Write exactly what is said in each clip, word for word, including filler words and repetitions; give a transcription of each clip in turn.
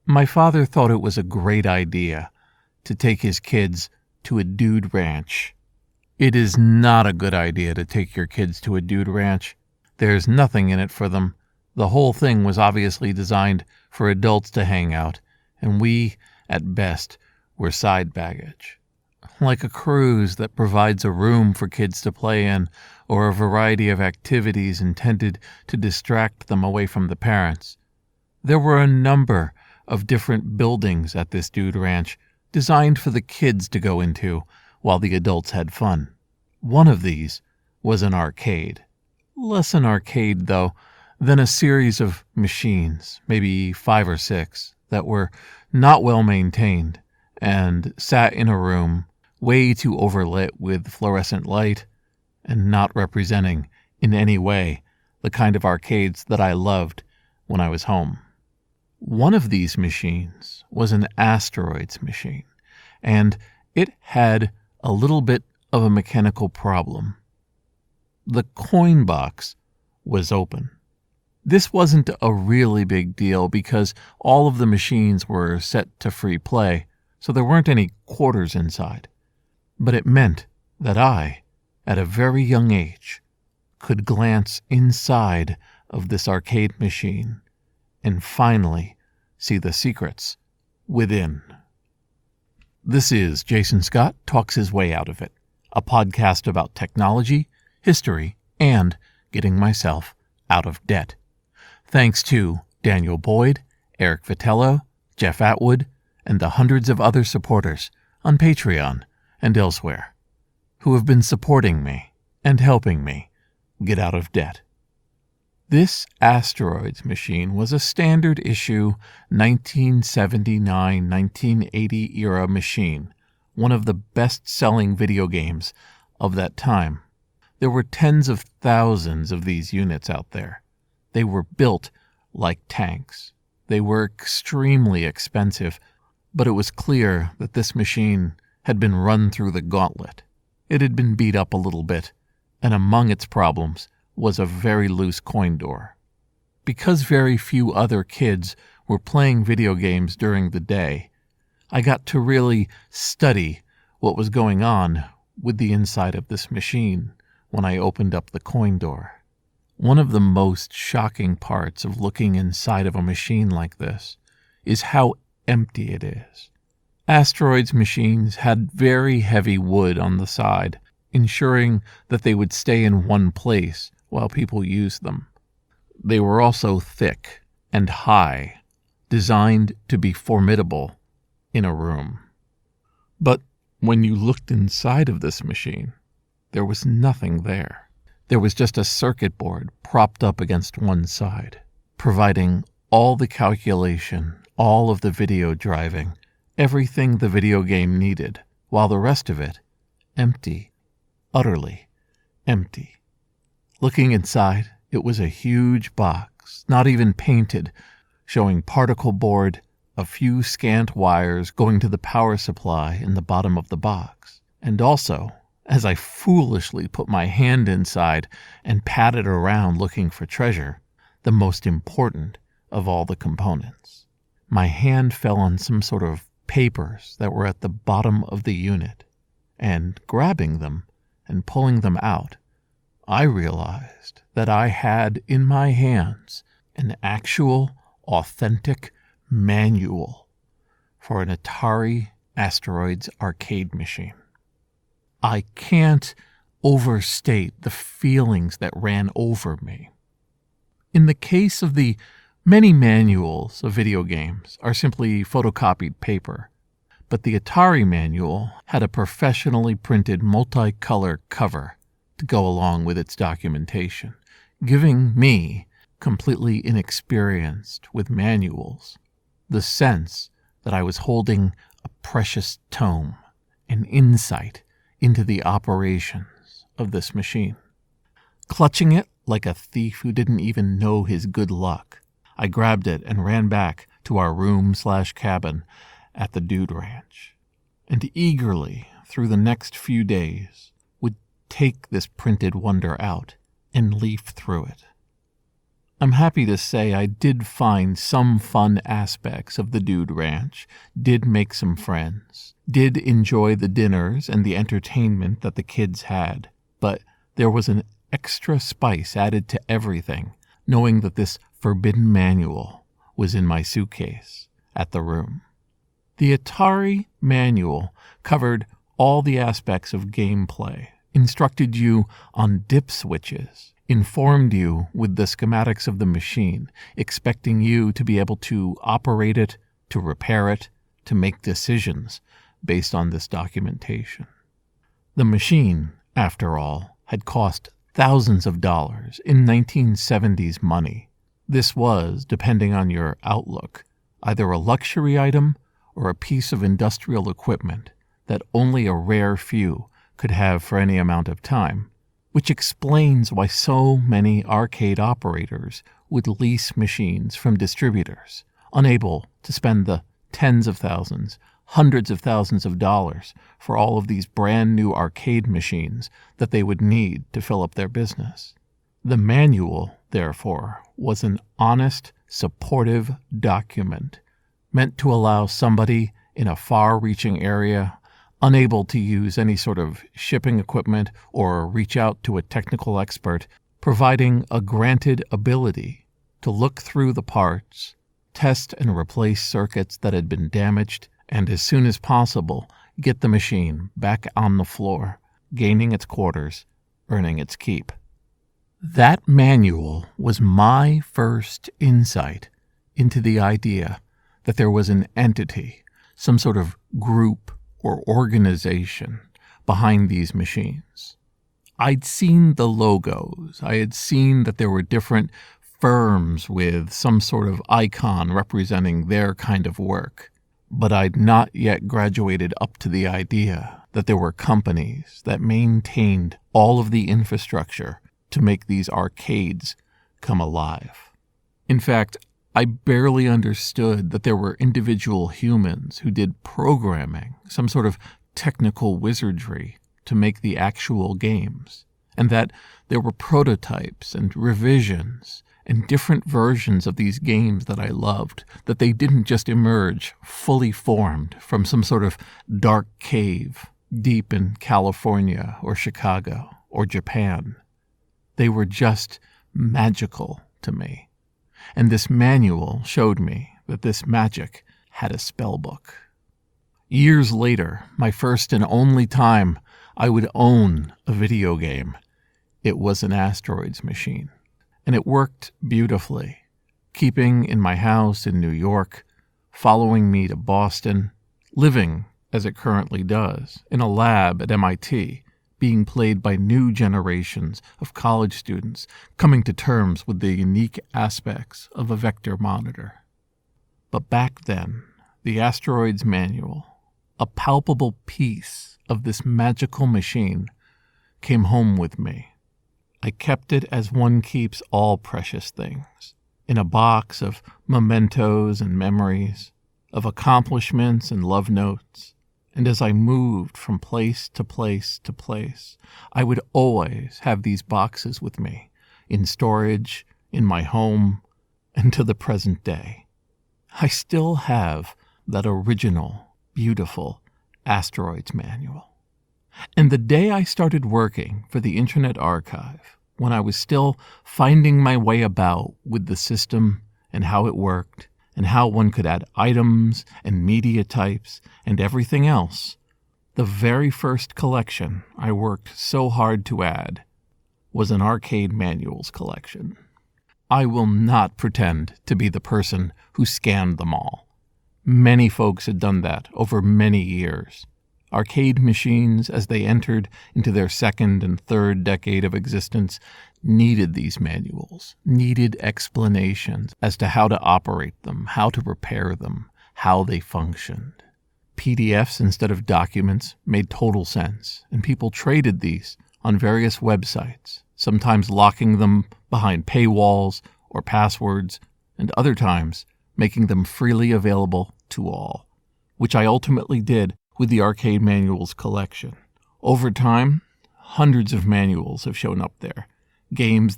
My father thought it was a great idea to take his kids to a dude ranch. It is not a good idea to take your kids to a dude ranch. There's nothing in it for them. The whole thing was obviously designed for adults to hang out, and we, at best, were side baggage. Like a cruise that provides a room for kids to play in, or a variety of activities intended to distract them away from the parents. There were a number of different buildings at this dude ranch designed for the kids to go into while the adults had fun. One of these was an arcade. Less an arcade, though, than a series of machines, maybe five or six, that were not well maintained and sat in a room way too overlit with fluorescent light and not representing in any way the kind of arcades that I loved when I was home. One of these machines was an asteroids machine, and it had a little bit of a mechanical problem. The coin box was open. This wasn't a really big deal because all of the machines were set to free play, so there weren't any quarters inside. But it meant that I, at a very young age, could glance inside of this arcade machine and finally see the secrets within. This is Jason Scott Talks His Way Out of It, a podcast about technology, history, and getting myself out of debt. Thanks to Daniel Boyd, Eric Vitello, Jeff Atwood, and the hundreds of other supporters on Patreon and elsewhere who have been supporting me and helping me get out of debt. This asteroids machine was a standard issue nineteen seventy-nine nineteen eighty era machine, one of the best-selling video games of that time. There were tens of thousands of these units out there. They were built like tanks. They were extremely expensive, but it was clear that this machine had been run through the gauntlet. It had been beat up a little bit, and among its problems was a very loose coin door. Because very few other kids were playing video games during the day, I got to really study what was going on with the inside of this machine when I opened up the coin door. One of the most shocking parts of looking inside of a machine like this is how empty it is. Asteroids machines had very heavy wood on the side, ensuring that they would stay in one place while people used them. They were also thick and high, designed to be formidable in a room. But when you looked inside of this machine, there was nothing there. There was just a circuit board propped up against one side, providing all the calculation, all of the video driving, everything the video game needed, while the rest of it, empty, utterly empty. Looking inside, it was a huge box, not even painted, showing particle board, a few scant wires going to the power supply in the bottom of the box, and also, as I foolishly put my hand inside and patted around looking for treasure, the most important of all the components. My hand fell on some sort of papers that were at the bottom of the unit, and grabbing them and pulling them out, I realized that I had in my hands an actual, authentic manual for an Atari Asteroids arcade machine. I can't overstate the feelings that ran over me. In the case of the many manuals of video games are simply photocopied paper, but the Atari manual had a professionally printed multicolor cover to go along with its documentation, giving me, completely inexperienced with manuals, the sense that I was holding a precious tome, an insight into the operations of this machine. Clutching it like a thief who didn't even know his good luck, I grabbed it and ran back to our room slash cabin at the Dude Ranch, and eagerly, through the next few days, would take this printed wonder out and leaf through it. I'm happy to say I did find some fun aspects of the Dude Ranch, did make some friends, did enjoy the dinners and the entertainment that the kids had, but there was an extra spice added to everything, knowing that this forbidden manual was in my suitcase at the room. The Atari manual covered all the aspects of gameplay, instructed you on dip switches, informed you with the schematics of the machine, expecting you to be able to operate it, to repair it, to make decisions based on this documentation. The machine, after all, had cost thousands of dollars in nineteen seventies money. This was, depending on your outlook, either a luxury item or a piece of industrial equipment that only a rare few could have for any amount of time, which explains why so many arcade operators would lease machines from distributors, unable to spend the tens of thousands, hundreds of thousands of dollars for all of these brand new arcade machines that they would need to fill up their business. The manual, therefore, was an honest, supportive document meant to allow somebody in a far-reaching area, unable to use any sort of shipping equipment or reach out to a technical expert, providing a granted ability to look through the parts, test and replace circuits that had been damaged, and as soon as possible, get the machine back on the floor, gaining its quarters, earning its keep. That manual was my first insight into the idea that there was an entity, some sort of group or organization behind these machines. I'd seen the logos. I had seen that there were different firms with some sort of icon representing their kind of work, but I'd not yet graduated up to the idea that there were companies that maintained all of the infrastructure to make these arcades come alive. In fact, I barely understood that there were individual humans who did programming, some sort of technical wizardry to make the actual games, and that there were prototypes and revisions and different versions of these games that I loved, that they didn't just emerge fully formed from some sort of dark cave deep in California or Chicago or Japan. They were just magical to me. And this manual showed me that this magic had a spellbook. Years later, my first and only time I would own a video game, it was an Asteroids machine. And it worked beautifully, keeping in my house in New York, following me to Boston, living, as it currently does, in a lab at M I T, being played by new generations of college students coming to terms with the unique aspects of a vector monitor. But back then, the Asteroids manual, a palpable piece of this magical machine, came home with me. I kept it as one keeps all precious things, in a box of mementos and memories, of accomplishments and love notes. And as I moved from place to place to place, I would always have these boxes with me, in storage, in my home, and to the present day. I still have that original, beautiful Asteroids manual. And the day I started working for the Internet Archive, when I was still finding my way about with the system and how it worked, and how one could add items and media types and everything else, the very first collection I worked so hard to add was an arcade manuals collection. I will not pretend to be the person who scanned them all. Many folks had done that over many years. Arcade machines, as they entered into their second and third decade of existence, needed these manuals, needed explanations as to how to operate them, how to repair them, how they functioned. P D Fs instead of documents made total sense, and people traded these on various websites, sometimes locking them behind paywalls or passwords, and other times making them freely available to all, which I ultimately did with the Arcade Manuals collection. Over time, hundreds of manuals have shown up there, games that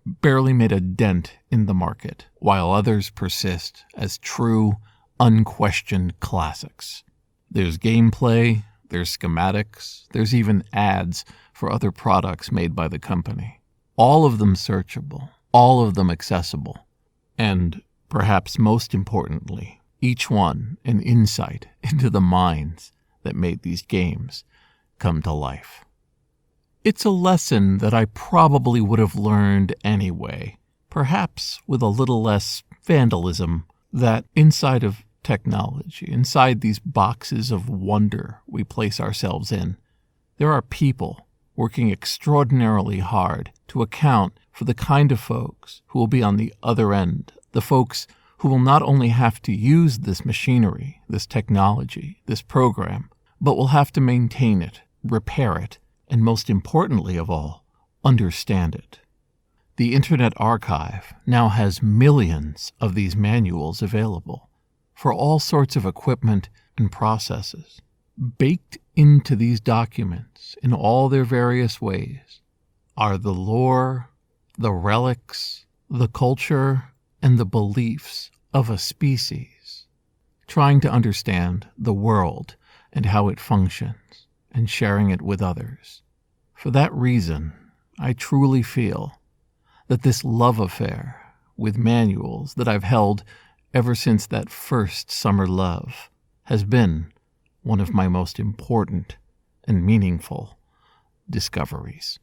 barely made a dent in the market, while others persist as true, unquestioned classics. There's gameplay, there's schematics, there's even ads for other products made by the company. All of them searchable, all of them accessible, and, perhaps most importantly, each one an insight into the minds that made these games come to life. It's a lesson that I probably would have learned anyway, perhaps with a little less vandalism, that inside of technology, inside these boxes of wonder we place ourselves in, there are people working extraordinarily hard to account for the kind of folks who will be on the other end, the folks who will not only have to use this machinery, this technology, this program, but will have to maintain it, repair it, and most importantly of all, understand it. The Internet Archive now has millions of these manuals available for all sorts of equipment and processes. Baked into these documents in all their various ways are the lore, the relics, the culture, and the beliefs of a species, trying to understand the world and how it functions, and sharing it with others. For that reason, I truly feel that this love affair with manuals that I've held ever since that first summer love has been one of my most important and meaningful discoveries.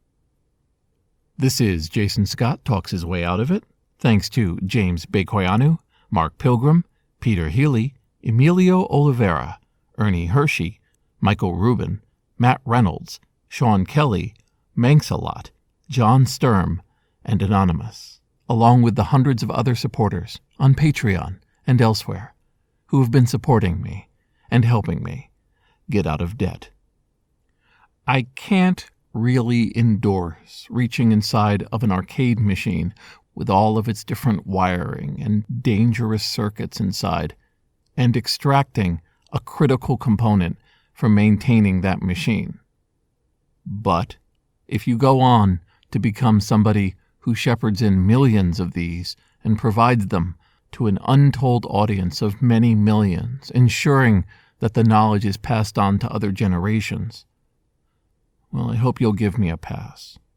This is Jason Scott Talks His Way Out of It, thanks to James Bekoyanu, Mark Pilgrim, Peter Healy, Emilio Oliveira, Ernie Hershey, Michael Rubin, Matt Reynolds, Sean Kelly, Manxalot, John Sturm, and Anonymous, along with the hundreds of other supporters on Patreon and elsewhere who have been supporting me and helping me get out of debt. I can't really endorse reaching inside of an arcade machine with all of its different wiring and dangerous circuits inside and extracting a critical component for maintaining that machine. But if you go on to become somebody who shepherds in millions of these and provides them to an untold audience of many millions, ensuring that the knowledge is passed on to other generations, well, I hope you'll give me a pass.